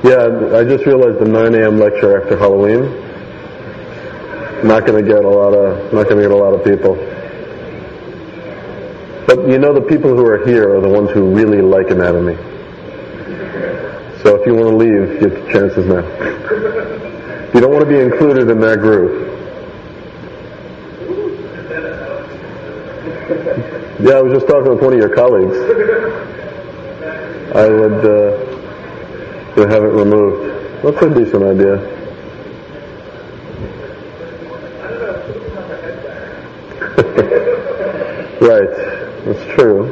Yeah, I just realized the 9 a.m. lecture after Halloween. Not going to get a lot of people. But you know, the people who are here are the ones who really like anatomy. So if you want to leave, you have chances now. If you don't want to be included in that group. Yeah, I was just talking with one of your colleagues. I would have it removed. That's a decent idea. Right, that's true.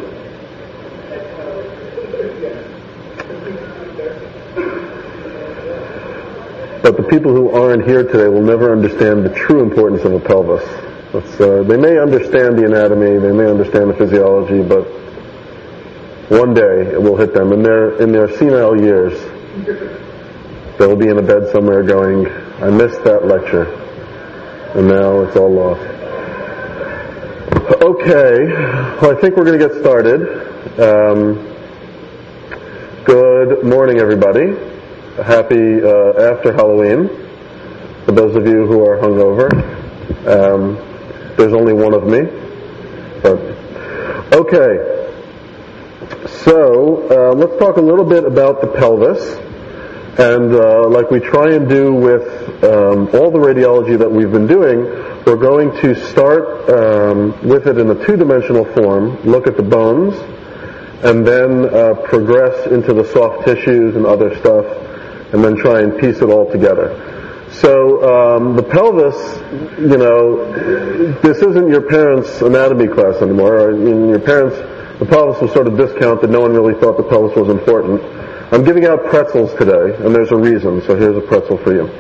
But the people who aren't here today will never understand the true importance of a pelvis. They may understand the anatomy, they may understand the physiology, but one day it will hit them. In their senile years, they'll be in a bed somewhere going, I missed that lecture, and now it's all lost. Okay, well, I think we're going to get started. Good morning, everybody. Happy after Halloween, for those of you who are hungover. There's only one of me. But, okay, so let's talk a little bit about the pelvis. And like we try and do with all the radiology that we've been doing, we're going to start with it in a two-dimensional form, look at the bones, and then progress into the soft tissues and other stuff, and then try and piece it all together. So the pelvis, you know, this isn't your parents' anatomy class anymore. Your parents, the pelvis was sort of discounted. No one really thought the pelvis was important. I'm giving out pretzels today, and there's a reason, so here's a pretzel for you.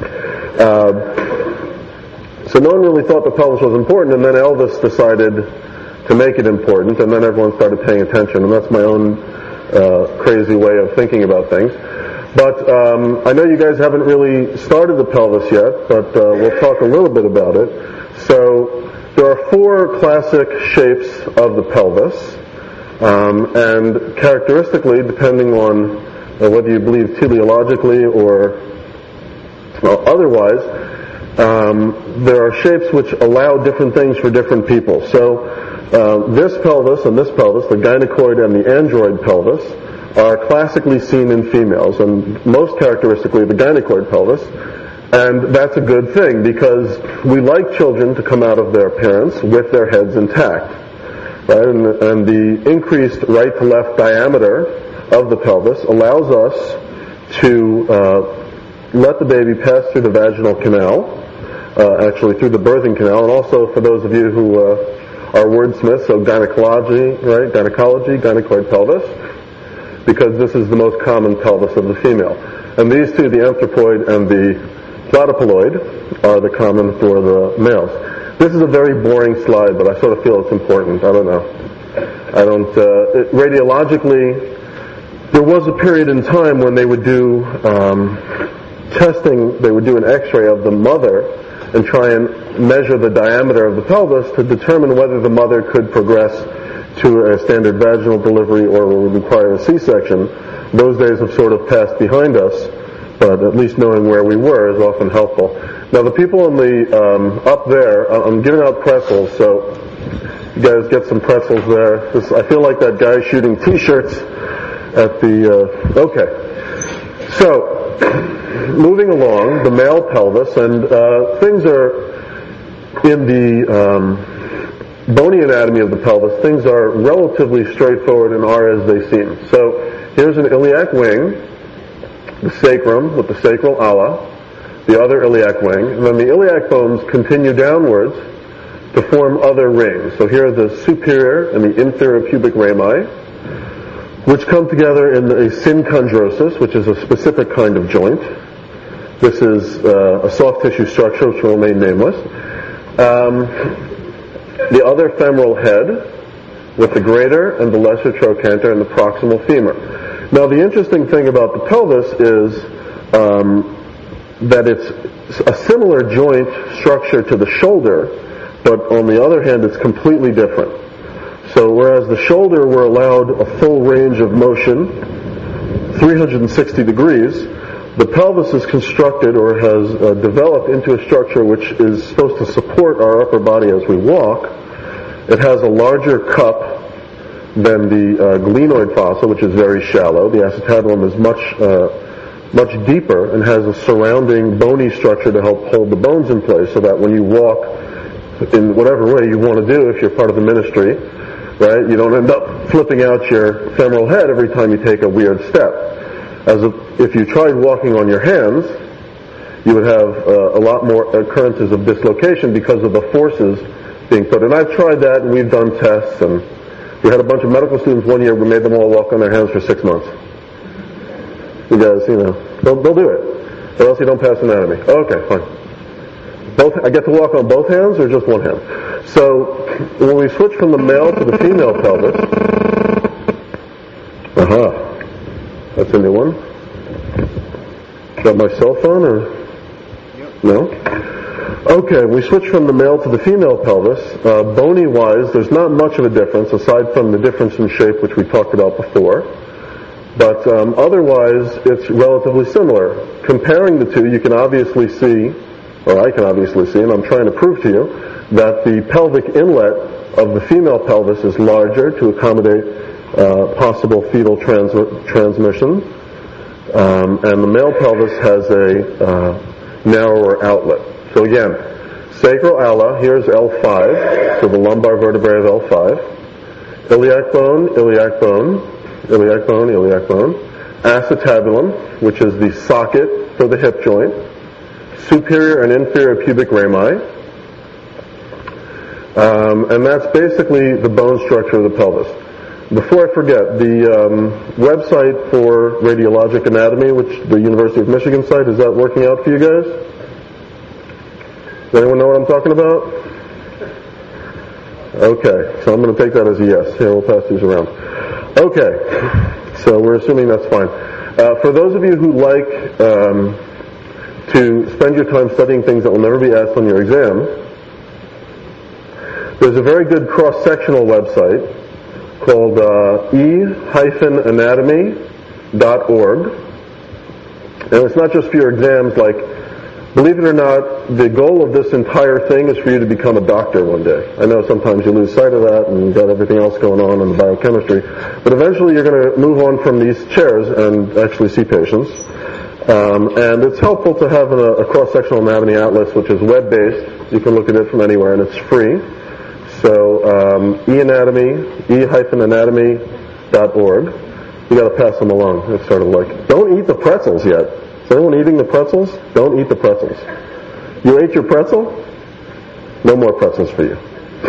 So no one really thought the pelvis was important, and then Elvis decided to make it important, and then everyone started paying attention, and that's my own crazy way of thinking about things. But I know you guys haven't really started the pelvis yet, but we'll talk a little bit about it. So there are 4 classic shapes of the pelvis, and characteristically, depending on whether you believe teleologically or otherwise, there are shapes which allow different things for different people. So this pelvis and this pelvis, the gynecoid and the android pelvis, are classically seen in females, and most characteristically the gynecoid pelvis. And that's a good thing, because we like children to come out of their parents with their heads intact. Right? And the increased right to left diameter of the pelvis allows us to let the baby pass through the vaginal canal, actually through the birthing canal, and also for those of you who are wordsmiths, so gynecology, right? Gynecology, gynecoid pelvis, because this is the most common pelvis of the female. And these two, the anthropoid and the platypaloid, are the common for the males. This is a very boring slide, but I sort of feel it's important. I don't know. Radiologically, there was a period in time when they would do testing, they would do an x-ray of the mother and try and measure the diameter of the pelvis to determine whether the mother could progress to a standard vaginal delivery or would require a C-section. Those days have sort of passed behind us, but at least knowing where we were is often helpful. Now the people in the up there, I'm giving out pretzels, so you guys get some pretzels there. I feel like that guy shooting T-shirts at the, okay. So, moving along, the male pelvis, and things are, in the bony anatomy of the pelvis, things are relatively straightforward and are as they seem. So, here's an iliac wing, the sacrum with the sacral ala, the other iliac wing, and then the iliac bones continue downwards to form other rings. So here are the superior and the inferior pubic rami, which come together in a synchondrosis, which is a specific kind of joint. This is a soft tissue structure which will remain nameless. The other femoral head with the greater and the lesser trochanter and the proximal femur. Now the interesting thing about the pelvis is that it's a similar joint structure to the shoulder, but on the other hand it's completely different. So whereas the shoulder we're allowed a full range of motion, 360 degrees, The pelvis is constructed or has developed into a structure which is supposed to support our upper body as we walk. It has a larger cup than the glenoid fossa, which is very shallow. The acetabulum is much deeper and has a surrounding bony structure to help hold the bones in place, so that when you walk in whatever way you want to do, if you're part of the ministry, right, you don't end up flipping out your femoral head every time you take a weird step. If you tried walking on your hands, you would have a lot more occurrences of dislocation because of the forces being put. And I've tried that, and we've done tests, and we had a bunch of medical students one year. We made them all walk on their hands for 6 months. You guys, they'll do it, or else you don't pass anatomy. Okay, fine. I get to walk on both hands or just one hand? So when we switch from the male to the female pelvis, that's a new one. Is that my cell phone or no? Okay, we switch from the male to the female pelvis. Bony-wise, there's not much of a difference aside from the difference in shape, which we talked about before. But otherwise, it's relatively similar. Comparing the two, you can obviously see, or I can obviously see, and I'm trying to prove to you, that the pelvic inlet of the female pelvis is larger to accommodate possible fetal transmission, and the male pelvis has a narrower outlet. So again, sacral ala, here's L5, so the lumbar vertebrae of L5, iliac bone, iliac bone, iliac bone, iliac bone, acetabulum, which is the socket for the hip joint, superior and inferior pubic rami, and that's basically the bone structure of the pelvis. Before I forget, the website for radiologic anatomy, which the University of Michigan site, is that working out for you guys? Does anyone know what I'm talking about? Okay, so I'm going to take that as a yes. Here, we'll pass these around. Okay, so we're assuming that's fine. For those of you who like to spend your time studying things that will never be asked on your exam, there's a very good cross-sectional website called e-anatomy.org. And it's not just for your exams. Like, believe it or not, the goal of this entire thing is for you to become a doctor one day. I know sometimes you lose sight of that and you've got everything else going on in the biochemistry, but eventually you're going to move on from these chairs and actually see patients. And it's helpful to have a cross-sectional anatomy atlas, which is web-based. You can look at it from anywhere, and it's free. So e-anatomy.org. You got to pass them along. It's sort of like, don't eat the pretzels yet. Is anyone eating the pretzels? Don't eat the pretzels. You ate your pretzel? No more pretzels for you.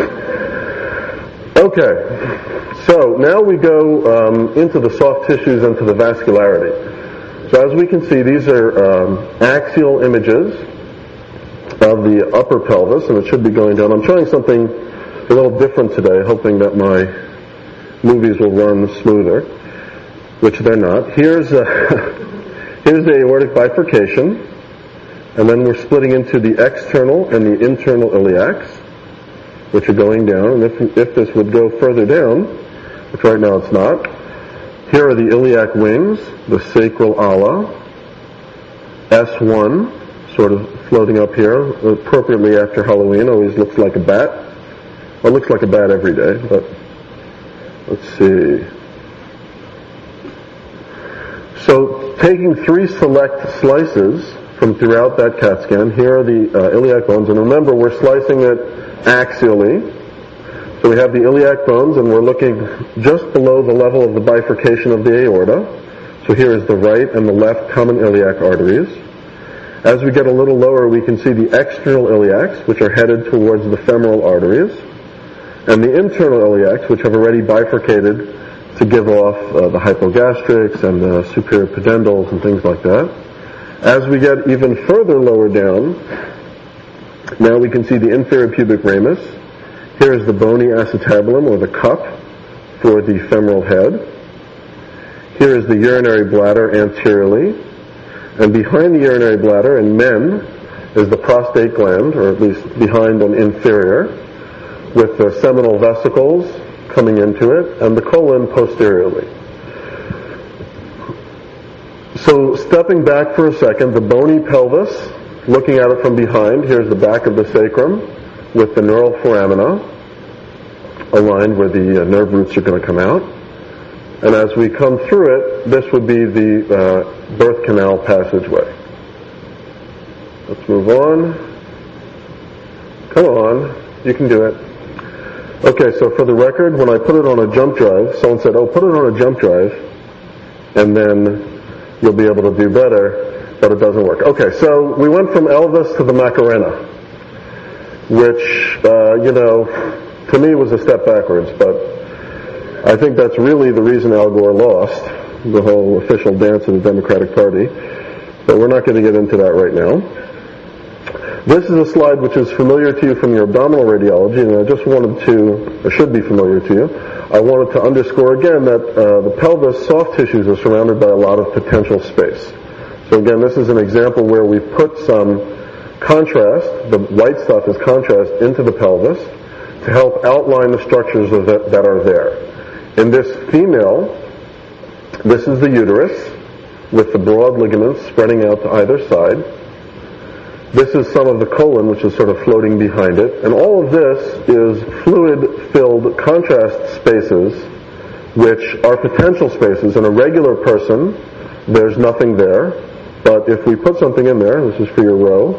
Okay, so now we go into the soft tissues and to the vascularity. So as we can see, these are axial images of the upper pelvis, and it should be going down. I'm trying something a little different today, hoping that my movies will run smoother, which they're not. Here's the aortic bifurcation, and then we're splitting into the external and the internal iliacs, which are going down. And if this would go further down, which right now it's not, here are the iliac wings, the sacral ala, S1, sort of floating up here, appropriately after Halloween, always looks like a bat. Well, it looks like a bat every day, but let's see. So taking 3 select slices from throughout that CAT scan, here are the iliac bones, and remember we're slicing it axially. So we have the iliac bones, and we're looking just below the level of the bifurcation of the aorta. So here is the right and the left common iliac arteries. As we get a little lower, we can see the external iliacs, which are headed towards the femoral arteries, and the internal iliacs, which have already bifurcated to give off the hypogastrics and the superior pudendals and things like that. As we get even further lower down, now we can see the inferior pubic ramus. Here is the bony acetabulum, or the cup, for the femoral head. Here is the urinary bladder anteriorly. And behind the urinary bladder, in men, is the prostate gland, or at least behind and inferior, with the seminal vesicles coming into it, and the colon posteriorly. So stepping back for a second, the bony pelvis, looking at it from behind, here's the back of the sacrum with the neural foramina aligned where the nerve roots are going to come out. And as we come through it, this would be the birth canal passageway. Let's move on. Come on, you can do it. Okay, so for the record, when I put it on a jump drive, someone said, oh, put it on a jump drive, and then you'll be able to do better, but it doesn't work. Okay, so we went from Elvis to the Macarena, which, to me was a step backwards, but I think that's really the reason Al Gore lost, the whole official dance of the Democratic Party, but we're not going to get into that right now. This is a slide which is familiar to you from your abdominal radiology, and I just wanted to, or should be familiar to you, I wanted to underscore again that the pelvis soft tissues are surrounded by a lot of potential space. So again, this is an example where we've put some contrast, the white stuff is contrast, into the pelvis to help outline the structures that are there. In this female, this is the uterus with the broad ligaments spreading out to either side. This is some of the colon, which is sort of floating behind it. And all of this is fluid-filled contrast spaces, which are potential spaces. In a regular person, there's nothing there. But if we put something in there, this is for your row,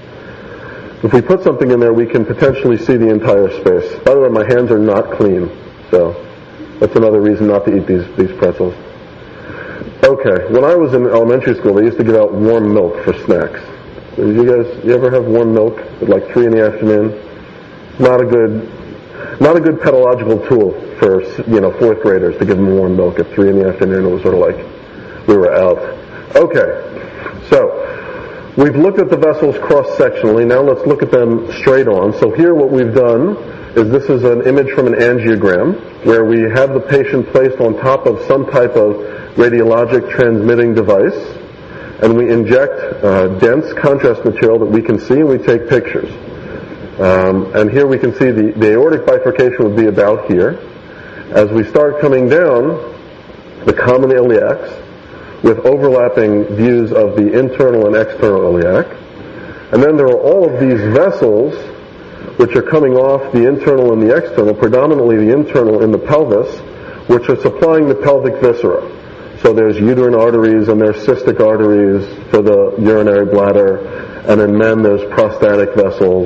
if we put something in there, we can potentially see the entire space. By the way, my hands are not clean, so that's another reason not to eat these pretzels. Okay, when I was in elementary school, they used to give out warm milk for snacks. You ever have warm milk at like 3 in the afternoon? Not a good pedagogical tool for, 4th graders to give them warm milk at 3 in the afternoon. It was sort of like we were out. Okay, so we've looked at the vessels cross-sectionally. Now let's look at them straight on. So here what we've done is this is an image from an angiogram where we have the patient placed on top of some type of radiologic transmitting device, and we inject dense contrast material that we can see, and we take pictures. And here we can see the aortic bifurcation would be about here. As we start coming down, the common iliacs, with overlapping views of the internal and external iliac. And then there are all of these vessels which are coming off the internal and the external, predominantly the internal in the pelvis, which are supplying the pelvic viscera. So there's uterine arteries and there's cystic arteries for the urinary bladder, and in men there's prostatic vessels.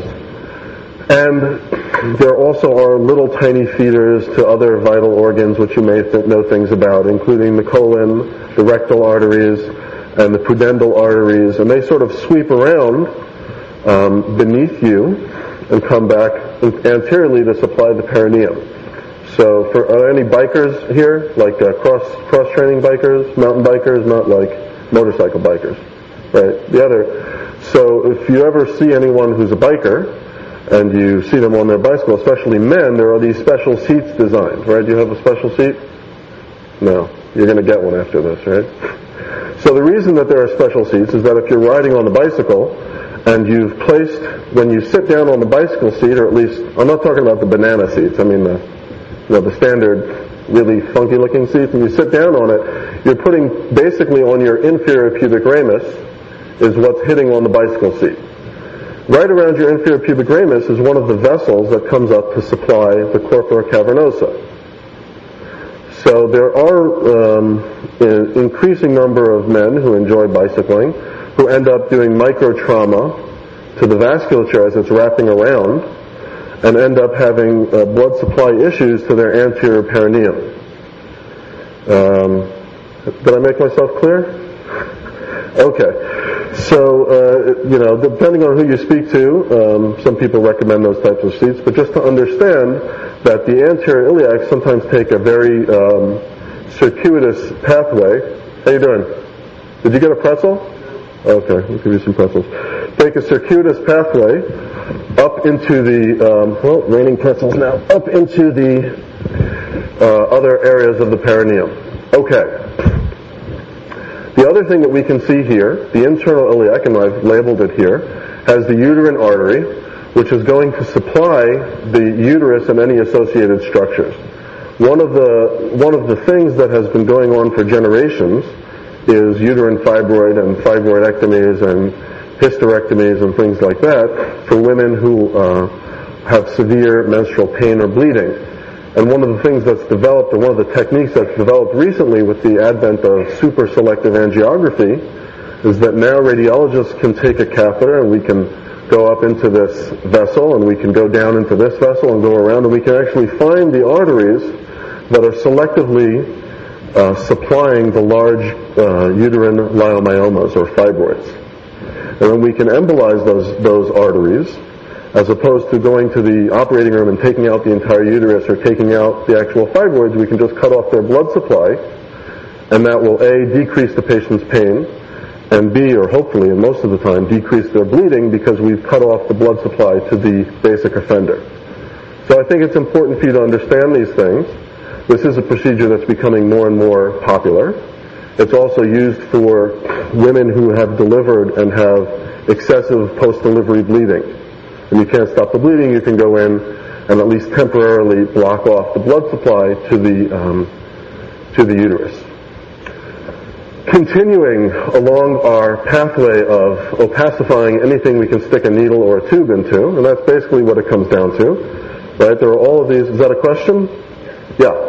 And there also are little tiny feeders to other vital organs which you may know things about, including the colon, the rectal arteries, and the pudendal arteries, and they sort of sweep around beneath you and come back anteriorly to supply the perineum. So are any bikers here, like cross-training bikers, mountain bikers, not like motorcycle bikers, right? So if you ever see anyone who's a biker, and you see them on their bicycle, especially men, there are these special seats designed, right? Do you have a special seat? No. You're going to get one after this, right? So the reason that there are special seats is that if you're riding on the bicycle, and you've placed, when you sit down on the bicycle seat, or at least, I'm not talking about the banana seats, I mean the standard, really funky looking seats, and you sit down on it, you're putting basically on your inferior pubic ramus is what's hitting on the bicycle seat. Right around your inferior pubic ramus is one of the vessels that comes up to supply the corpora cavernosa. So there are an increasing number of men who enjoy bicycling who end up doing microtrauma to the vasculature as it's wrapping around and end up having blood supply issues to their anterior perineum. Did I make myself clear? Okay. So, depending on who you speak to, some people recommend those types of seats, but just to understand that the anterior iliacs sometimes take a very circuitous pathway. How you doing? Did you get a pretzel? Okay, we'll give you some pretzels. Take a circuitous pathway up into the, raining pretzels now, up into the other areas of the perineum. Okay. The other thing that we can see here, the internal iliac, and I've labeled it here, has the uterine artery, which is going to supply the uterus and any associated structures. One of the things that has been going on for generations is uterine fibroid and fibroidectomies and hysterectomies and things like that for women who have severe menstrual pain or bleeding. And one of the things that's developed, or one of the techniques that's developed recently with the advent of super selective angiography, is that now radiologists can take a catheter and we can go up into this vessel and we can go down into this vessel and go around, and we can actually find the arteries that are selectively supplying the large uterine leiomyomas or fibroids. And then we can embolize those arteries, as opposed to going to the operating room and taking out the entire uterus or taking out the actual fibroids. We can just cut off their blood supply, and that will A, decrease the patient's pain, and B, or hopefully, and most of the time, decrease their bleeding because we've cut off the blood supply to the basic offender. So I think it's important for you to understand these things. This is a procedure that's becoming more and more popular. It's also used for women who have delivered and have excessive post-delivery bleeding. And you can't stop the bleeding, you can go in and at least temporarily block off the blood supply to the uterus. Continuing along our pathway of opacifying anything we can stick a needle or a tube into, and that's basically what it comes down to, right? There are all of these. Is that a question? Yeah.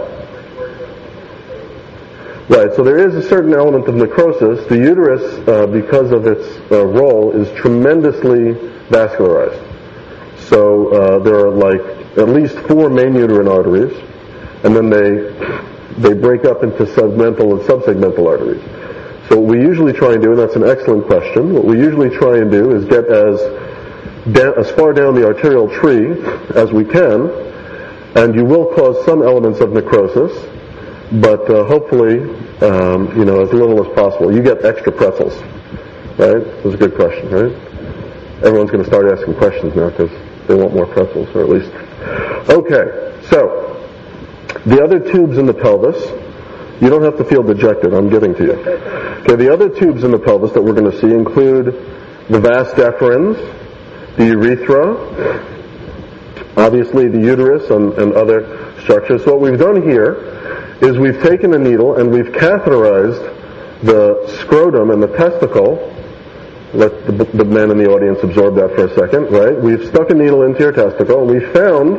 Right, so there is a certain element of necrosis. The uterus, because of its role, is tremendously vascularized. So there are like at least 4 main uterine arteries, and then they break up into segmental and subsegmental arteries. So what we usually try and do, and that's an excellent question, what we usually try and do is get as far down the arterial tree as we can, and you will cause some elements of necrosis, but hopefully, as little as possible. You get extra pretzels, right? That's a good question, right? Everyone's going to start asking questions now because they want more pretzels, or at least. Okay, so the other tubes in the pelvis, you don't have to feel dejected, I'm getting to you. Okay, the other tubes in the pelvis that we're going to see include the vas deferens, the urethra, obviously the uterus and other structures. So what we've done here is we've taken a needle and we've catheterized the scrotum and the testicle. Let the men in the audience absorb that for a second, right? We've stuck a needle into your testicle and we found,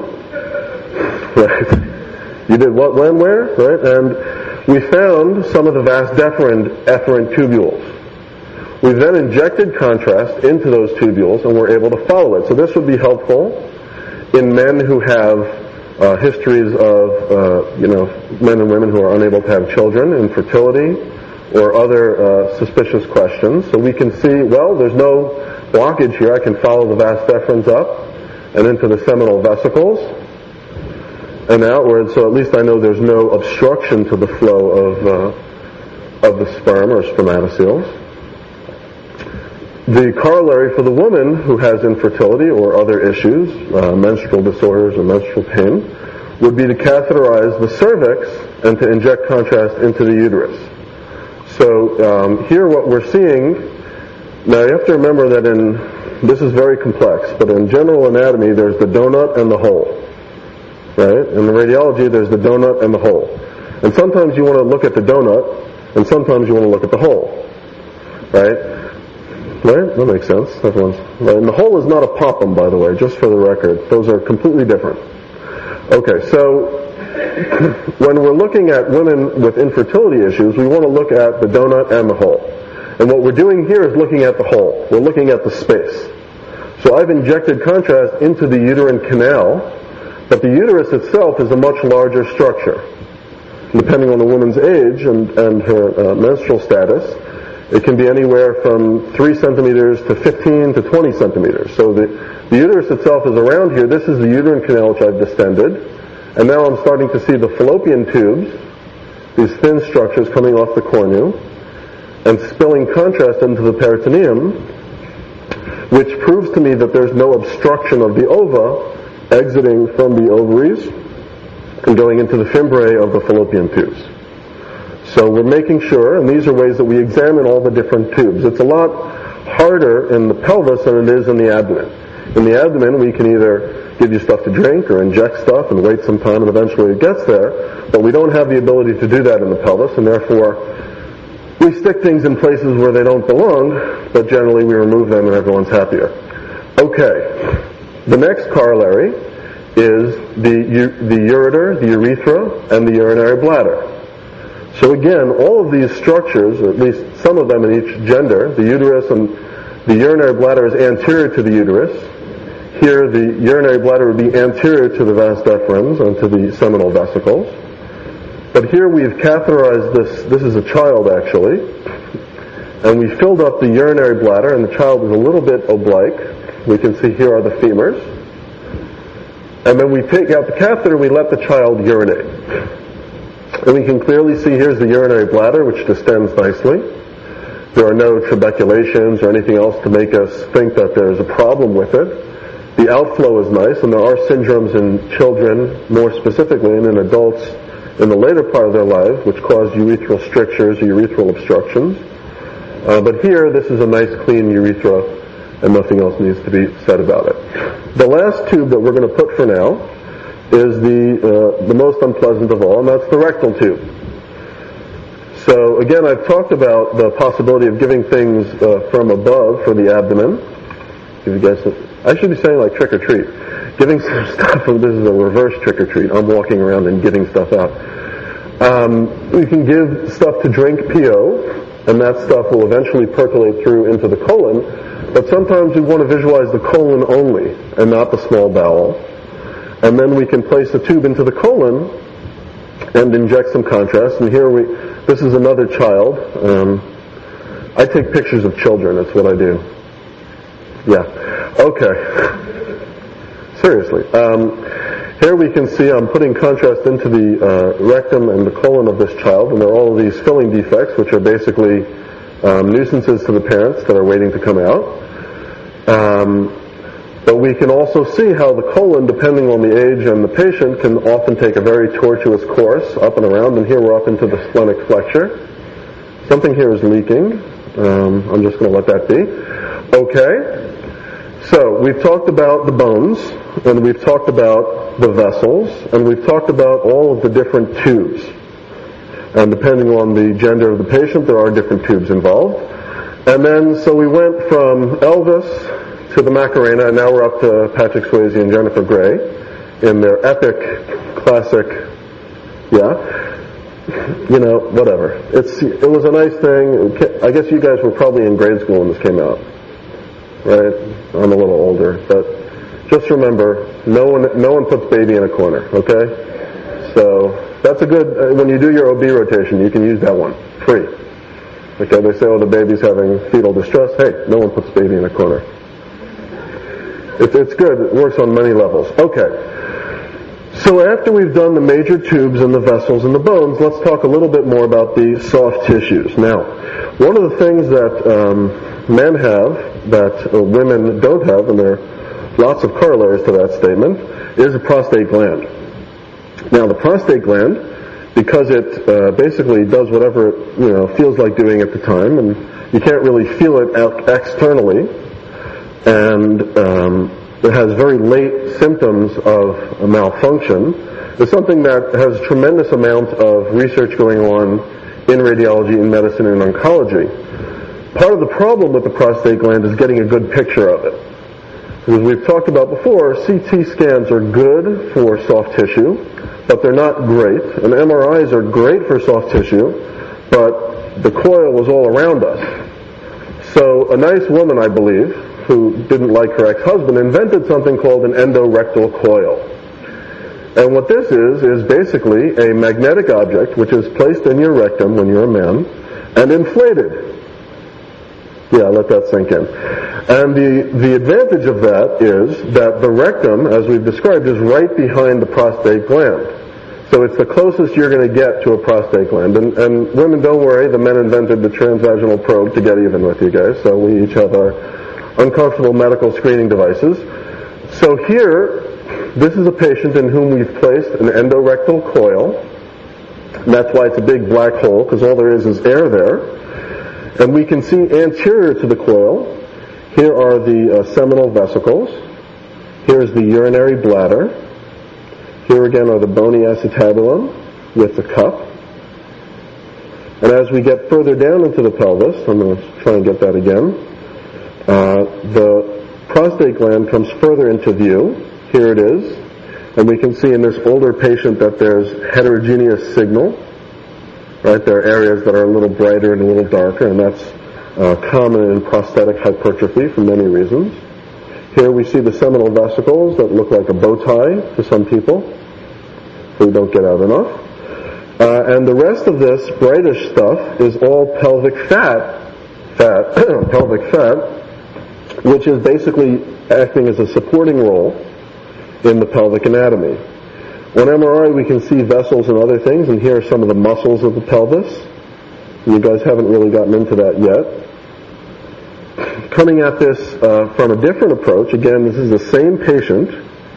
right? You did what, when, where, right? And we found some of the vas deferens efferent tubules. We then injected contrast into those tubules and were able to follow it. So this would be helpful in men who have histories of, men and women who are unable to have children, infertility, or other suspicious questions. So we can see, well, there's no blockage here. I can follow the vas deferens up and into the seminal vesicles and outward, so at least I know there's no obstruction to the flow of the sperm or spermatoceles. The corollary for the woman who has infertility or other issues, menstrual disorders or menstrual pain, would be to catheterize the cervix and to inject contrast into the uterus. So here what we're seeing, now you have to remember that this is very complex, but in general anatomy there's the donut and the hole. Right? In the radiology there's the donut and the hole. And sometimes you want to look at the donut and sometimes you want to look at the hole. Right? Right? That makes sense. Right? And the hole is not a poppum, by the way, just for the record. Those are completely different. Okay, so when we're looking at women with infertility issues, we want to look at the donut and the hole. And what we're doing here is looking at the hole. We're looking at the space. So I've injected contrast into the uterine canal, but the uterus itself is a much larger structure. Depending on the woman's age and her menstrual status, it can be anywhere from 3 centimeters to 15 to 20 centimeters. So the uterus itself is around here. This is the uterine canal which I've distended. And now I'm starting to see the fallopian tubes, these thin structures coming off the cornu, and spilling contrast into the peritoneum, which proves to me that there's no obstruction of the ova exiting from the ovaries and going into the fimbriae of the fallopian tubes. So we're making sure, and these are ways that we examine all the different tubes. It's a lot harder in the pelvis than it is in the abdomen. In the abdomen, we can either give you stuff to drink or inject stuff and wait some time and eventually it gets there, but we don't have the ability to do that in the pelvis, and therefore We stick things in places where they don't belong, but generally we remove them and everyone's happier. Okay, the next corollary is the ureter, the urethra, and the urinary bladder. So again, all of these structures, or at least some of them in each gender, the uterus and the urinary bladder is anterior to the uterus. Here the urinary bladder would be anterior to the vas deferens and to the seminal vesicles. But here we've catheterized this is a child actually, and we filled up the urinary bladder, and the child is a little bit oblique. We can see here are the femurs. And then we take out the catheter, we let the child urinate. And we can clearly see here's the urinary bladder, which distends nicely. There are no trabeculations or anything else to make us think that there's a problem with it. The outflow is nice, and there are syndromes in children, more specifically, and in adults in the later part of their lives, which cause urethral strictures or urethral obstructions. But here, this is a nice clean urethra, and nothing else needs to be said about it. The last tube that we're going to put for now is the most unpleasant of all, and that's the rectal tube. So again, I've talked about the possibility of giving things from above for the abdomen. Give you guys I should be saying like trick or treat. Giving some stuff, this is a reverse trick or treat. I'm walking around and giving stuff out. We can give stuff to drink, PO, and that stuff will eventually percolate through into the colon. But sometimes we want to visualize the colon only and not the small bowel. And then we can place the tube into the colon and inject some contrast. And here this is another child. I take pictures of children, that's what I do. Yeah. Okay. Seriously. Here we can see I'm putting contrast into the rectum and the colon of this child, and there are all of these filling defects, which are basically nuisances to the parents that are waiting to come out. But we can also see how the colon, depending on the age and the patient, can often take a very tortuous course up and around, and here we're up into the splenic flexure. Something here is leaking. I'm just going to let that be. Okay. So we've talked about the bones, and we've talked about the vessels, and we've talked about all of the different tubes. And depending on the gender of the patient, there are different tubes involved. And then, so we went from Elvis to the Macarena, and now we're up to Patrick Swayze and Jennifer Grey in their epic, classic, whatever. It was a nice thing. I guess you guys were probably in grade school when this came out, right? I'm a little older, but just remember, no one puts baby in a corner, okay? So that's a good, when you do your OB rotation, you can use that one, free. Okay, they say, oh, the baby's having fetal distress. Hey, no one puts baby in a corner. It's good. It works on many levels. Okay. So after we've done the major tubes and the vessels and the bones, let's talk a little bit more about the soft tissues. Now, one of the things that men have that women don't have, and there are lots of corollaries to that statement, is a prostate gland. Now, the prostate gland, because it basically does whatever it feels like doing at the time, and you can't really feel it out externally, and it has very late symptoms of a malfunction, is something that has a tremendous amount of research going on in radiology, in medicine, and oncology. Part of the problem with the prostate gland is getting a good picture of it. As we've talked about before, CT scans are good for soft tissue, but they're not great. And MRIs are great for soft tissue, but the coil is all around us. So a nice woman, I believe, who didn't like her ex-husband, invented something called an endorectal coil. And what this is basically a magnetic object which is placed in your rectum when you're a man and inflated. Yeah, let that sink in. And the advantage of that is that the rectum, as we've described, is right behind the prostate gland. So it's the closest you're going to get to a prostate gland. And women, don't worry, the men invented the transvaginal probe to get even with you guys, so we each have our uncomfortable medical screening devices. So here, this is a patient in whom we've placed an endorectal coil. And that's why it's a big black hole, because all there is air there. And we can see anterior to the coil, here are the seminal vesicles. Here's the urinary bladder. Here again are the bony acetabulum with the cup. And as we get further down into the pelvis, I'm going to try and get that again, the prostate gland comes further into view. Here it is. And we can see in this older patient that there's heterogeneous signal. Right? There are areas that are a little brighter and a little darker, and that's common in prostatic hypertrophy for many reasons. Here we see the seminal vesicles that look like a bow tie to some people who don't get out enough. And the rest of this brightish stuff is all pelvic fat, pelvic fat, which is basically acting as a supporting role in the pelvic anatomy. On MRI we can see vessels and other things, and here are some of the muscles of the pelvis. You guys haven't really gotten into that yet. Coming at this from a different approach, again, this is the same patient.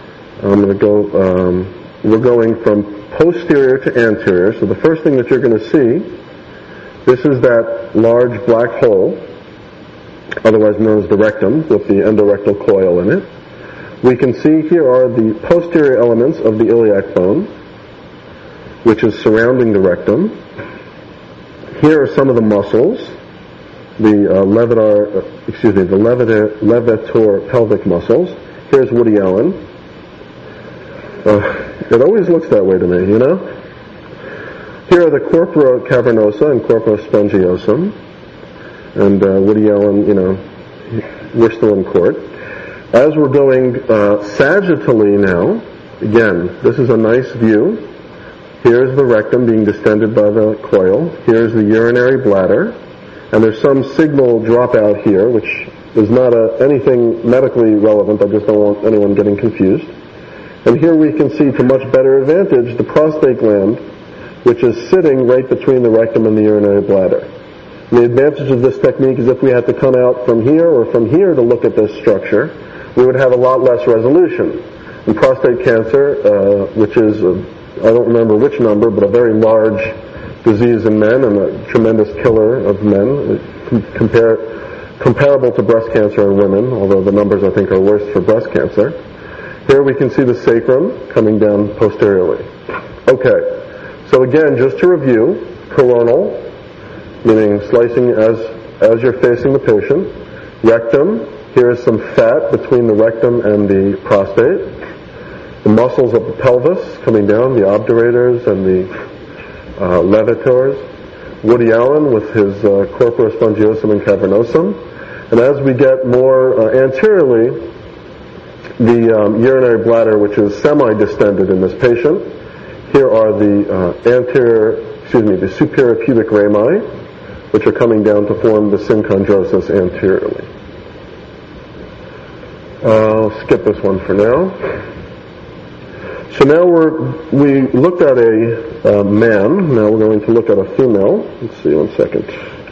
We're going from posterior to anterior. So the first thing that you're going to see, this is that large black hole, otherwise known as the rectum, with the endorectal coil in it. We can see here are the posterior elements of the iliac bone, which is surrounding the rectum. Here are some of the muscles, the levator pelvic muscles. Here's Woody Allen. It always looks that way to me, you know? Here are the corpora cavernosa and corpora spongiosum. And Woody Allen, you know, we're still in court. As we're going sagittally now, again, this is a nice view. Here's the rectum being distended by the coil. Here's the urinary bladder. And there's some signal dropout here, which is not anything medically relevant. I just don't want anyone getting confused. And here we can see to much better advantage the prostate gland, which is sitting right between the rectum and the urinary bladder. And the advantage of this technique is if we had to come out from here or from here to look at this structure, we would have a lot less resolution. And prostate cancer, which is, I don't remember which number, but a very large disease in men and a tremendous killer of men, comparable to breast cancer in women, although the numbers I think are worse for breast cancer. Here we can see the sacrum coming down posteriorly. Okay, so again, just to review, coronal, meaning slicing as you're facing the patient. Rectum, here is some fat between the rectum and the prostate. The muscles of the pelvis coming down, the obturators and the levators. Woody Allen with his corpora spongiosum and cavernosum. And as we get more anteriorly, the urinary bladder, which is semi-distended in this patient. Here are the the superior pubic rami, which are coming down to form the synchondrosis anteriorly. I'll skip this one for now. So now we looked at a man. Now we're going to look at a female. Let's see, 1 second.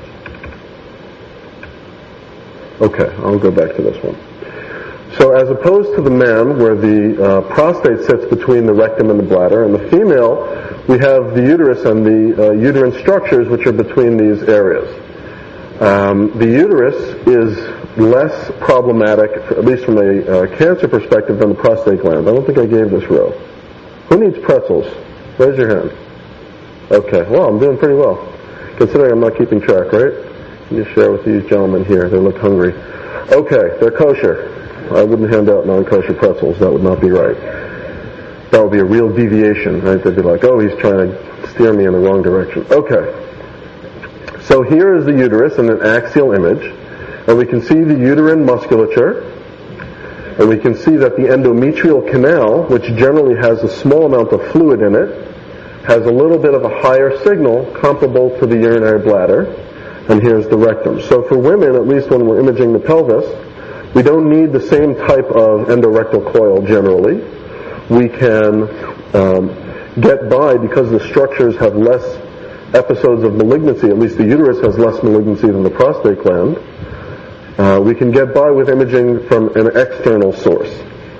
Okay, I'll go back to this one. So as opposed to the man, where the prostate sits between the rectum and the bladder, and the female, we have the uterus and the uterine structures which are between these areas. The uterus is less problematic, at least from a cancer perspective, than the prostate gland. I don't think I gave this row. Who needs pretzels? Raise your hand. Okay, well, I'm doing pretty well, considering I'm not keeping track, right? Let me share with these gentlemen here. They look hungry. Okay, they're kosher. I wouldn't hand out non-kosher pretzels. That would not be right. That would be a real deviation, right? They'd be like, oh, he's trying to steer me in the wrong direction. Okay. So here is the uterus in an axial image, and we can see the uterine musculature, and we can see that the endometrial canal, which generally has a small amount of fluid in it, has a little bit of a higher signal comparable to the urinary bladder, and here's the rectum. So for women, at least when we're imaging the pelvis, we don't need the same type of endorectal coil generally. We can get by, because the structures have less episodes of malignancy, at least the uterus has less malignancy than the prostate gland. We can get by with imaging from an external source.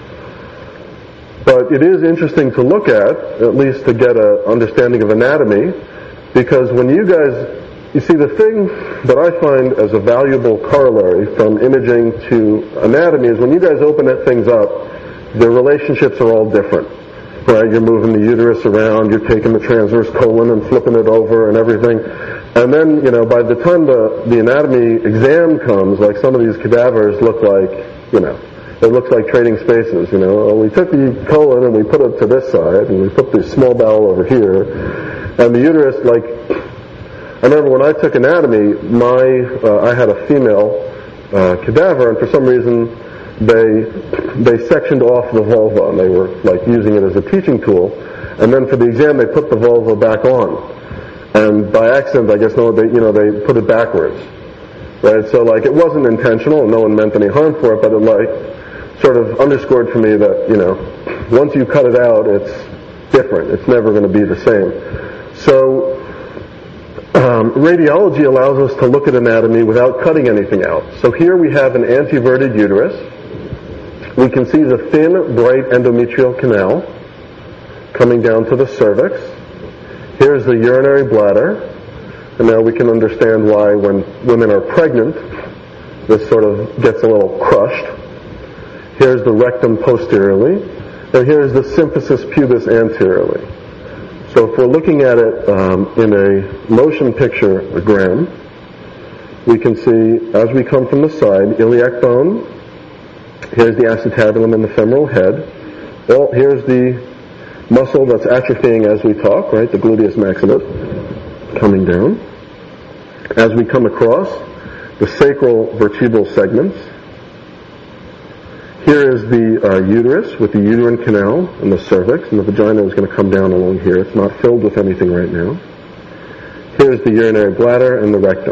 But it is interesting to look at least to get an understanding of anatomy, because when you see, the thing that I find as a valuable corollary from imaging to anatomy is when you guys open things up, the relationships are all different. Right? You're moving the uterus around, you're taking the transverse colon and flipping it over and everything. And then, by the time the anatomy exam comes, like some of these cadavers look like, it looks like Trading Spaces. We took the colon and we put it to this side, and we put the small bowel over here, and the uterus, I remember when I took anatomy, I had a female cadaver, and for some reason they sectioned off the vulva, and they were using it as a teaching tool. And then for the exam, they put the vulva back on. And by accident, I guess, they put it backwards. Right? So, it wasn't intentional, and no one meant any harm for it, but it, sort of underscored for me that, once you cut it out, it's different. It's never going to be the same. So, radiology allows us to look at anatomy without cutting anything out. So here we have an anteverted uterus. We can see the thin, bright endometrial canal coming down to the cervix. Here's the urinary bladder. And now we can understand why when women are pregnant, this sort of gets a little crushed. Here's the rectum posteriorly. And here's the symphysis pubis anteriorly. So if we're looking at it in a motion picturegram, we can see, as we come from the side, iliac bone. Here's the acetabulum and the femoral head. Well, here's the muscle that's atrophying as we talk, right? The gluteus maximus coming down. As we come across, the sacral vertebral segments. Here is the uterus with the uterine canal and the cervix, and the vagina is going to come down along here. It's not filled with anything right now. Here's the urinary bladder and the rectum.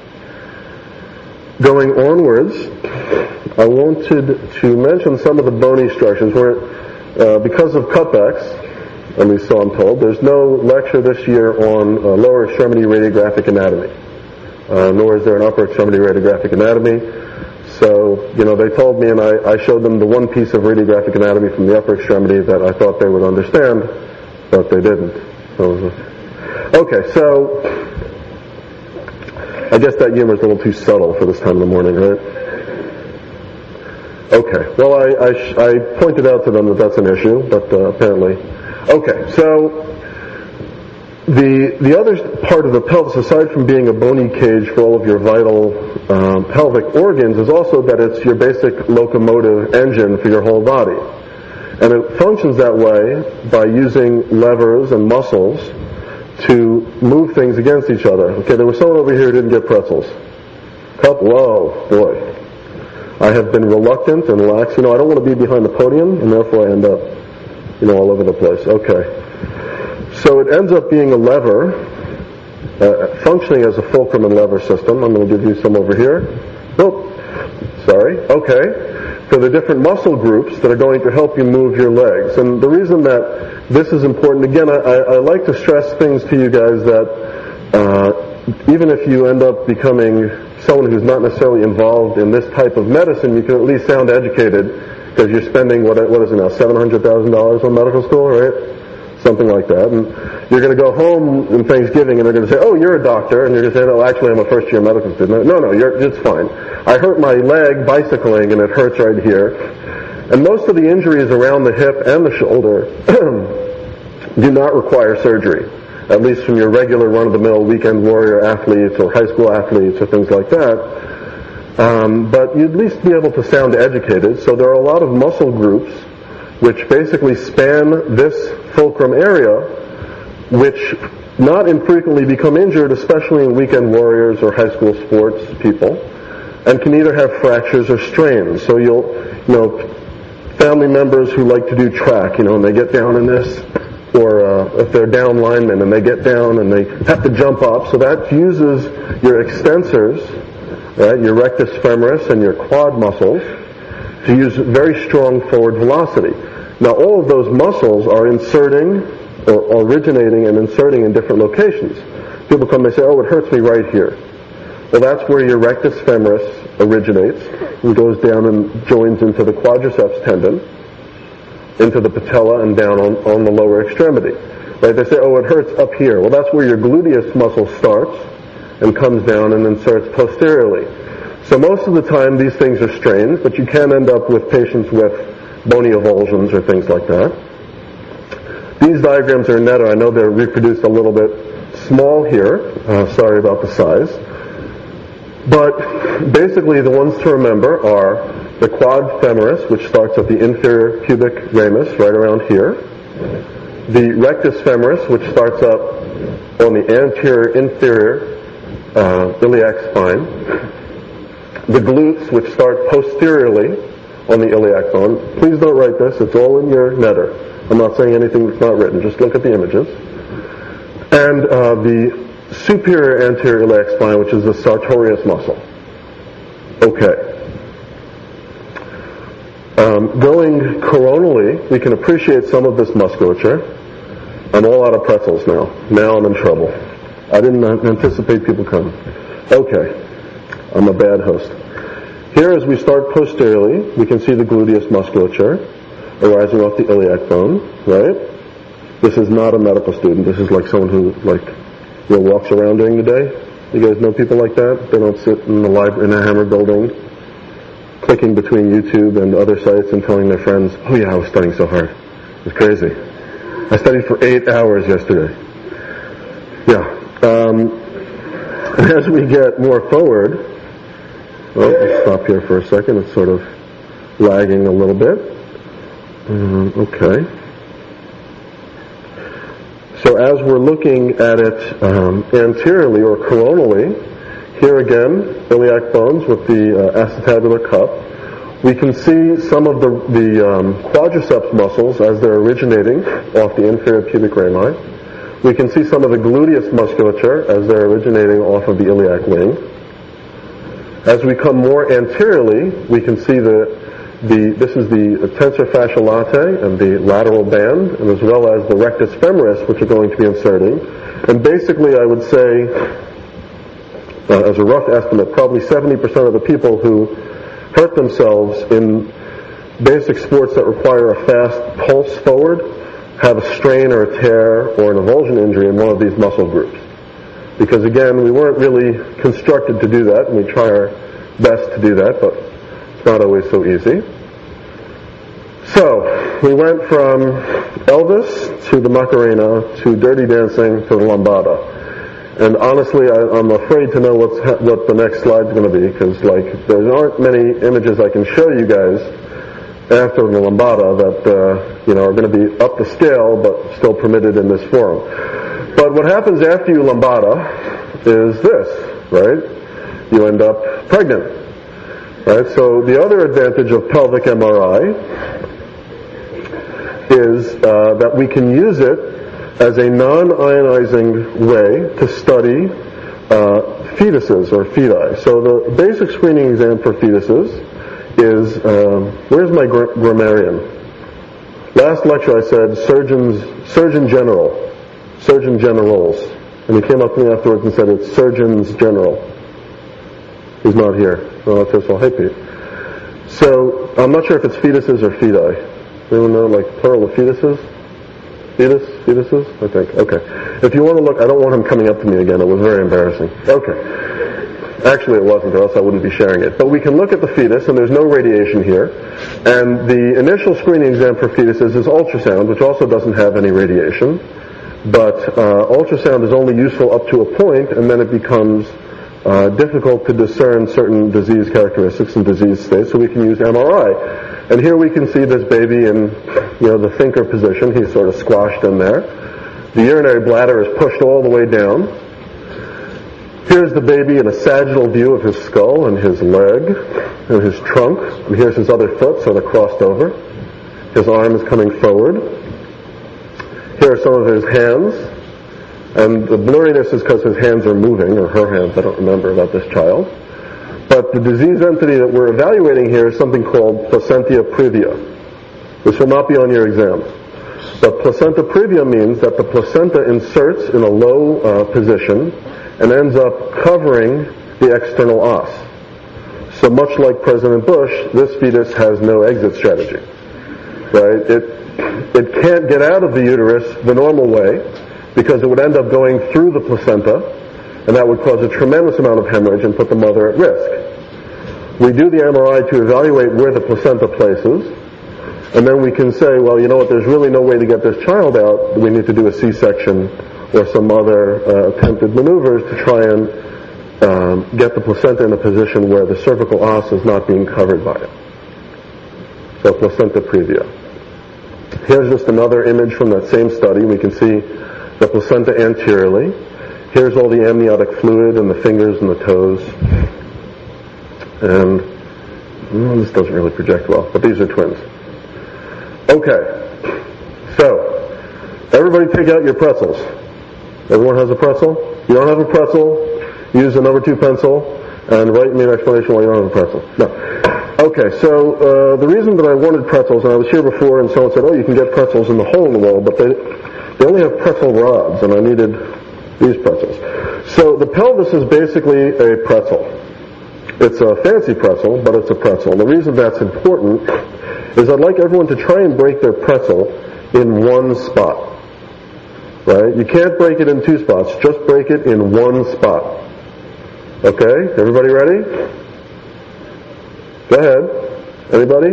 Going onwards, I wanted to mention some of the bony structures where, because of cutbacks, at least so I'm told, there's no lecture this year on lower extremity radiographic anatomy, nor is there an upper extremity radiographic anatomy. So, they told me, and I showed them the one piece of radiographic anatomy from the upper extremity that I thought they would understand, but they didn't. Okay, so I guess that humor is a little too subtle for this time of the morning, right? Okay, well, I pointed out to them that that's an issue, but apparently. Okay, so the other part of the pelvis, aside from being a bony cage for all of your vital pelvic organs, is also that it's your basic locomotive engine for your whole body. And it functions that way by using levers and muscles to move things against each other. Okay, there was someone over here who didn't get pretzels. Whoa, boy. I have been reluctant and lax. I don't want to be behind the podium, and therefore I end up, all over the place. Okay. So it ends up being a lever, functioning as a fulcrum and lever system. I'm going to give you some over here. Nope. Sorry. Okay. For the different muscle groups that are going to help you move your legs. And the reason that this is important, again, I like to stress things to you guys that even if you end up becoming someone who's not necessarily involved in this type of medicine, you can at least sound educated because you're spending, what is it now, $700,000 on medical school, right? Something like that. And you're going to go home in Thanksgiving and they're going to say, oh, you're a doctor. And you're going to say, no, actually I'm a first-year medical student. No, it's fine. I hurt my leg bicycling and it hurts right here. And most of the injuries around the hip and the shoulder do not require surgery, at least from your regular run-of-the-mill weekend warrior athletes or high school athletes or things like that. But you'd at least be able to sound educated. So there are a lot of muscle groups which basically span this fulcrum area, which not infrequently become injured, especially in weekend warriors or high school sports people, and can either have fractures or strains. So family members who like to do track, and they get down in this, or if they're down linemen and they get down and they have to jump up, so that uses your extensors, right, your rectus femoris and your quad muscles, to use very strong forward velocity. Now all of those muscles are inserting or originating and inserting in different locations. People come and say, oh, it hurts me right here. Well, that's where your rectus femoris originates and goes down and joins into the quadriceps tendon, into the patella and down on the lower extremity. Right? They say, oh, it hurts up here. Well, that's where your gluteus muscle starts and comes down and inserts posteriorly. So most of the time these things are strained, but you can end up with patients with bony avulsions or things like that. These diagrams are in Netter. I know they're reproduced a little bit small here. Sorry about the size. But basically the ones to remember are the quad femoris, which starts at the inferior pubic ramus, right around here. The rectus femoris, which starts up on the anterior inferior iliac spine. The glutes, which start posteriorly on the iliac bone. Please don't write this. It's all in your netter. I'm not saying anything that's not written. Just look at the images. And the superior anterior iliac spine, which is the sartorius muscle. Okay. Going coronally, we can appreciate some of this musculature. I'm all out of pretzels now. Now I'm in trouble. I didn't anticipate people coming. Okay. I'm a bad host. Here, as we start posteriorly, we can see the gluteus musculature arising off the iliac bone, right? This is not a medical student. This is like someone who, walks around during the day. You guys know people like that? They don't sit in the library, in a Hammer building, clicking between YouTube and other sites and telling their friends, oh yeah, I was studying so hard. It was crazy. I studied for 8 hours yesterday. Yeah. As we get more forward, let's stop here for a second. It's sort of lagging a little bit. Okay. So as we're looking at it anteriorly or coronally, here again, iliac bones with the acetabular cup, we can see some of the quadriceps muscles as they're originating off the inferior pubic rami. We can see some of the gluteus musculature as they're originating off of the iliac wing. As we come more anteriorly, we can see this is the tensor fasciae latae and the lateral band, and as well as the rectus femoris, which are going to be inserting. And basically, I would say, as a rough estimate, probably 70% of the people who hurt themselves in basic sports that require a fast pulse forward have a strain or a tear or an avulsion injury in one of these muscle groups. Because again, we weren't really constructed to do that, and we try our best to do that, but it's not always so easy. So, we went from Elvis to the Macarena to Dirty Dancing to the Lambada. And honestly, I'm afraid to know what the next slide's going to be, because there aren't many images I can show you guys after the Lambada that are going to be up to scale, but still permitted in this forum. But what happens after you Lambada is this, right? You end up pregnant, right? So the other advantage of pelvic MRI is that we can use it as a non-ionizing way to study fetuses or feti. So the basic screening exam for fetuses is, where's my grammarian? Last lecture I said Surgeon Generals. And he came up to me afterwards and said it's Surgeons General. He's not here. Oh, that's his fault. Hey, Pete. So, I'm not sure if it's fetuses or feti. Anyone know, plural of fetuses? Fetuses? I think. Okay. If you want to look, I don't want him coming up to me again. It was very embarrassing. Okay. Actually, it wasn't, or else I wouldn't be sharing it. But we can look at the fetus, and there's no radiation here. And the initial screening exam for fetuses is ultrasound, which also doesn't have any radiation. But ultrasound is only useful up to a point, and then it becomes difficult to discern certain disease characteristics and disease states, so we can use MRI. And here we can see this baby in, the thinker position. He's sort of squashed in there. The urinary bladder is pushed all the way down. Here's the baby in a sagittal view of his skull and his leg and his trunk. And here's his other foot sort of crossed over. His arm is coming forward. Here are some of his hands. And the blurriness is because his hands are moving, or her hands, I don't remember about this child. But the disease entity that we're evaluating here is something called placentia previa. This will not be on your exam. But placenta previa means that the placenta inserts in a low position and ends up covering the external os. So much like President Bush, this fetus has no exit strategy. Right? It can't get out of the uterus the normal way because it would end up going through the placenta, and that would cause a tremendous amount of hemorrhage and put the mother at risk. We do the MRI to evaluate where the placenta places, and then we can say, well, you know what, there's really no way to get this child out. We need to do a C-section or some other attempted maneuvers to try and get the placenta in a position where the cervical os is not being covered by it. So placenta previa. Here's just another image from that same study. We can see the placenta anteriorly. Here's all the amniotic fluid in the fingers and the toes. And this doesn't really project well, but these are twins. Okay, so everybody take out your pretzels. Everyone has a pretzel? You don't have a pretzel, use a number 2 pencil and write me an explanation why you don't have a pretzel. No. Okay, so the reason that I wanted pretzels, and I was here before and someone said, oh, you can get pretzels in the hole in the wall, but they only have pretzel rods, and I needed these pretzels. So the pelvis is basically a pretzel. It's a fancy pretzel, but it's a pretzel. And the reason that's important is I'd like everyone to try and break their pretzel in one spot. Right? You can't break it in 2 spots, just break it in one spot. Okay? Everybody ready? Go ahead. Anybody?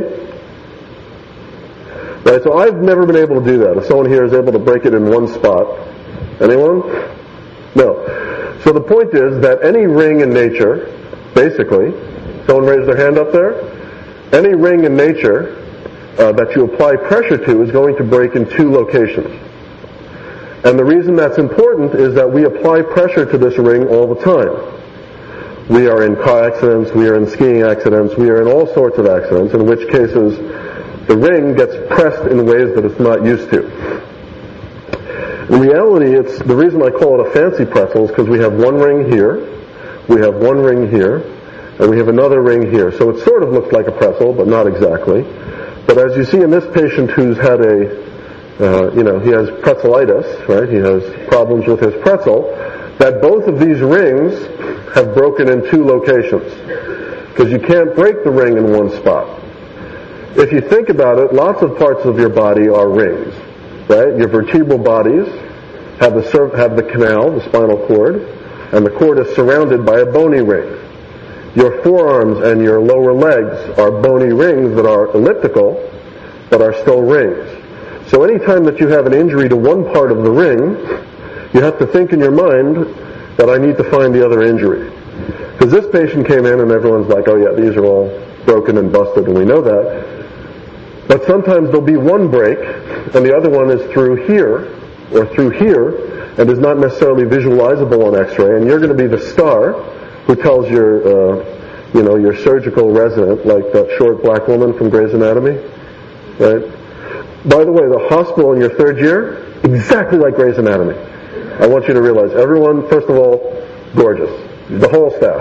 Right, so I've never been able to do that. If someone here is able to break it in one spot. Anyone? No. So the point is that any ring in nature, basically, someone raised their hand up there? Any ring in nature that you apply pressure to is going to break in 2 locations. And the reason that's important is that we apply pressure to this ring all the time. We are in car accidents, we are in skiing accidents, we are in all sorts of accidents, in which cases the ring gets pressed in ways that it's not used to. In reality, it's the reason I call it a fancy pretzel is because we have one ring here, we have one ring here, and we have another ring here. So it sort of looks like a pretzel, but not exactly. But as you see in this patient who's had he has pretzelitis, right? He has problems with his pretzel, that both of these rings have broken in 2 locations. Because you can't break the ring in one spot. If you think about it, lots of parts of your body are rings, right? Your vertebral bodies have the canal, the spinal cord, and the cord is surrounded by a bony ring. Your forearms and your lower legs are bony rings that are elliptical, but are still rings. So anytime that you have an injury to one part of the ring, you have to think in your mind that I need to find the other injury. Because this patient came in and everyone's like, oh yeah, these are all broken and busted, and we know that. But sometimes there'll be one break, and the other one is through here, or through here, and is not necessarily visualizable on X-ray, and you're going to be the star who tells your surgical resident, like that short black woman from Grey's Anatomy, right? By the way, the hospital in your 3rd year, exactly like Grey's Anatomy. I want you to realize everyone, first of all, gorgeous. The whole staff.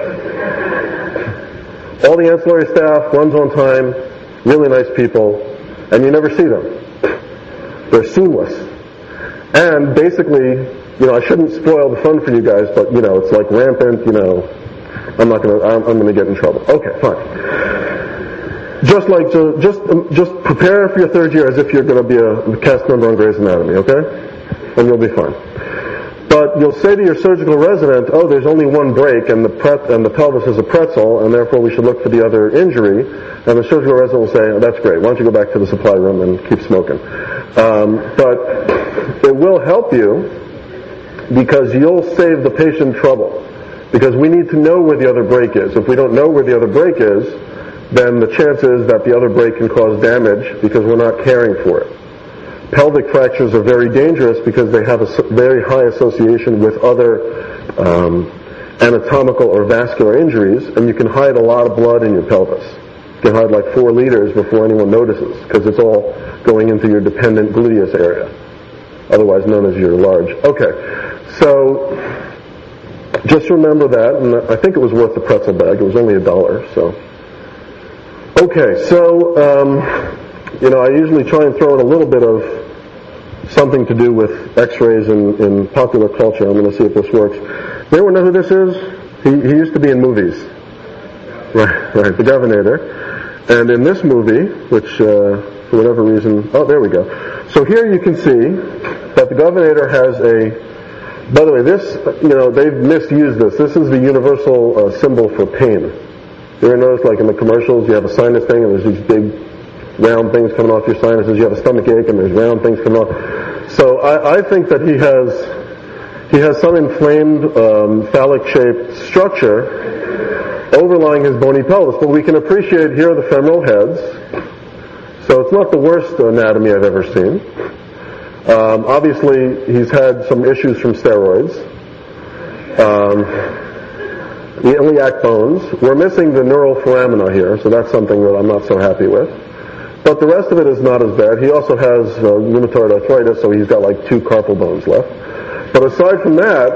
All the ancillary staff runs on time, really nice people, and you never see them. They're seamless. And basically, I shouldn't spoil the fun for you guys, but, it's like rampant, I'm going to get in trouble. Okay, fine. Just prepare for your 3rd year as if you're going to be a cast member on Grey's Anatomy, okay? And you'll be fine. But you'll say to your surgical resident, oh, there's only one break, and the pelvis is a pretzel, and therefore we should look for the other injury. And the surgical resident will say, oh, that's great. Why don't you go back to the supply room and keep smoking? But it will help you because you'll save the patient trouble. Because we need to know where the other break is. If we don't know where the other break is, then the chance is that the other break can cause damage because we're not caring for it. Pelvic fractures are very dangerous because they have a very high association with other anatomical or vascular injuries, and you can hide a lot of blood in your pelvis. You can hide like 4 liters before anyone notices because it's all going into your dependent gluteus area, otherwise known as your large. Okay, so just remember that, and I think it was worth the pretzel bag. It was only $1, so. Okay, so, I usually try and throw in a little bit of something to do with X-rays in popular culture. I'm going to see if this works. Anyone know who this is? He used to be in movies. Right, the Governor. And in this movie, which, for whatever reason, oh, there we go. So here you can see that the Governor has by the way, this, they've misused this. This is the universal symbol for pain. You ever notice, like in the commercials, you have a sinus thing and there's these big round things coming off your sinuses. You have a stomach ache and there's round things coming off. So I think that he has he has some inflamed phallic-shaped structure overlying his bony pelvis. But we can appreciate here the femoral heads. So it's not the worst anatomy I've ever seen. Obviously, he's had some issues from steroids. The iliac bones. We're missing the neural foramina here, so that's something that I'm not so happy with. But the rest of it is not as bad. He also has rheumatoid arthritis, so he's got like 2 carpal bones left. But aside from that,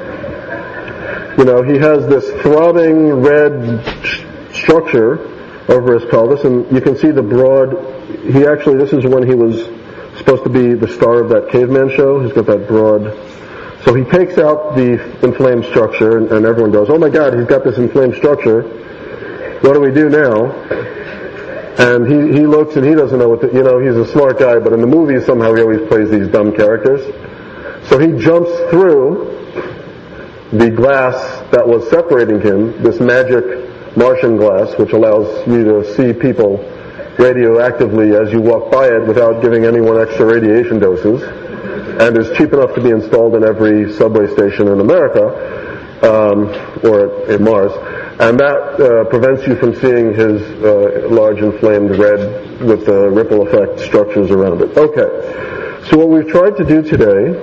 he has this throbbing red structure over his pelvis, and you can see the broad. This is when he was supposed to be the star of that caveman show. He's got that broad. So he takes out the inflamed structure, and everyone goes, "Oh my God, he's got this inflamed structure. What do we do now?" And he looks and he doesn't know what to, he's a smart guy, but in the movies somehow he always plays these dumb characters. So he jumps through the glass that was separating him, this magic Martian glass, which allows you to see people radioactively as you walk by it without giving anyone extra radiation doses, and is cheap enough to be installed in every subway station in America, or at Mars. And that prevents you from seeing his large inflamed red with the ripple effect structures around it. Okay, so what we've tried to do today,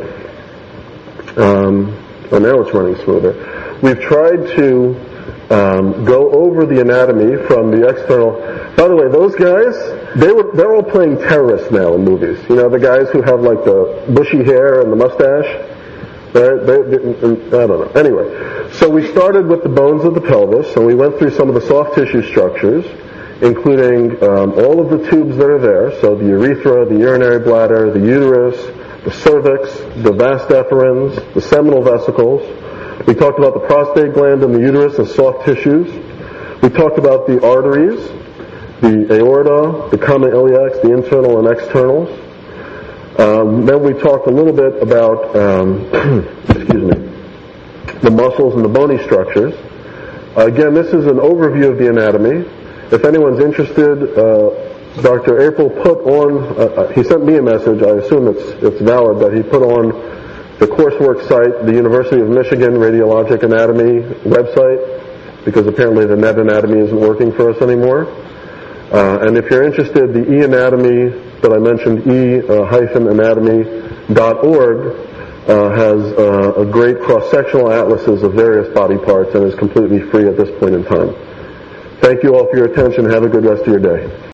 now it's running smoother. We've tried to go over the anatomy from the external. By the way, those guys, they're all playing terrorists now in movies. The guys who have like the bushy hair and the mustache. I don't know. Anyway, so we started with the bones of the pelvis, and we went through some of the soft tissue structures, including all of the tubes that are there, so the urethra, the urinary bladder, the uterus, the cervix, the vas deferens, the seminal vesicles. We talked about the prostate gland and the uterus as soft tissues. We talked about the arteries, the aorta, the common iliacs, the internal and externals. Then we talked a little bit about, the muscles and the bony structures. Again, this is an overview of the anatomy. If anyone's interested, Dr. April put on, he sent me a message, I assume it's valid, that he put on the coursework site, the University of Michigan Radiologic Anatomy website, because apparently the net anatomy isn't working for us anymore. And if you're interested, the e-anatomy that I mentioned, e-anatomy.org, has a great cross-sectional atlases of various body parts and is completely free at this point in time. Thank you all for your attention. Have a good rest of your day.